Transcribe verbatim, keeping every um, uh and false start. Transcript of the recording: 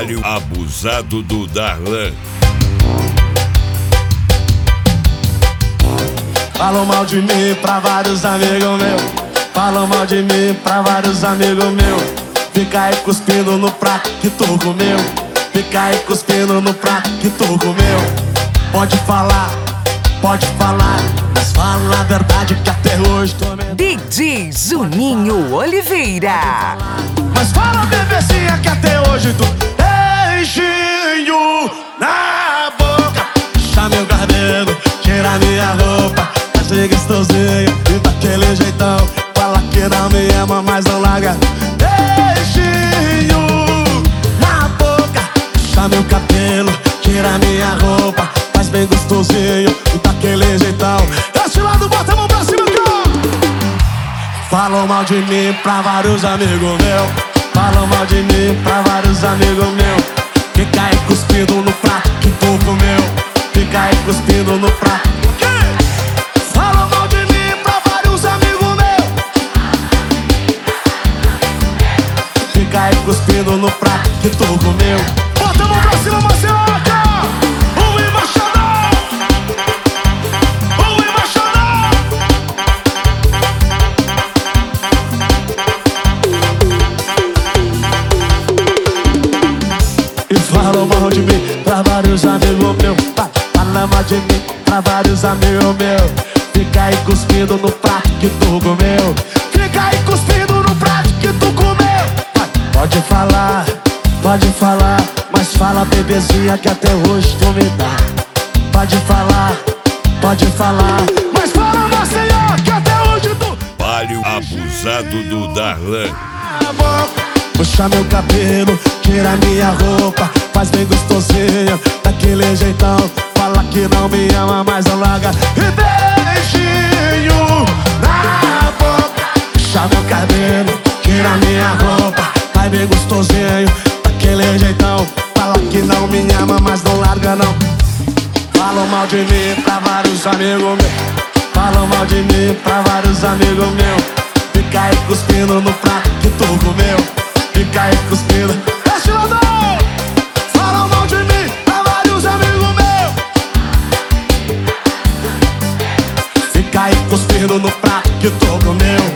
Trabalho abusado do Darlan. Falam mal de mim pra vários amigos meus. Falam mal de mim pra vários amigos meus. Fica aí cuspindo no prato que tu comeu. Fica aí cuspindo no prato que tu comeu. Pode falar, pode falar, mas fala a verdade que até hoje tô me... D J Juninho Oliveira. Mas fala, bebezinha, que até hoje tu... Beijinho na boca, puxa meu cabelo, tira minha roupa, faz ser gostosinho e daquele jeitão. Fala que não me ama, mas não larga. Beijinho na boca, puxa meu cabelo, tira minha roupa, faz bem gostosinho e daquele jeitão. Desse lado, bota a mão pra cima, cara. Falam mal de mim pra vários amigos meus. Falam mal de mim pra vários amigos meus. Fica aí cuspindo no prato que tu comeu. Fica aí cuspindo no prato. Falam mal de mim pra vários amigos meus. Fica aí cuspindo no prato que tu comeu. Bota a mão pra cima, Marcelo. O embaixador, o embaixador. E falam mal de mim pra vários amigos meus. Falam mal de mim pra vários amigos meus. Fica aí cuspindo no prato que tu comeu. Fica aí cuspindo no prato que tu comeu. Pode falar, pode falar, mas fala, bebezinha, que até hoje tu me dá. Pode falar, pode falar, mas fala, Maceió, que até hoje tu... Trabalho abusado do Darlan. Puxa meu cabelo, tira minha roupa, faz bem gostosinho, daquele jeitão. Fala que não me ama, mas não larga. E beijinho na boca, puxa meu cabelo, tira minha roupa, faz bem gostosinho, daquele jeitão. Fala que não me ama, mas não larga não. Falam mal de mim pra vários amigos meus. Falam mal de mim pra vários amigos meus. Fica aí cuspindo no prato que tu comeu. Fica aí cuspindo. Este lado! Falam mal de mim pra vários amigos meus. Fica aí cuspindo no prato que tu comeu.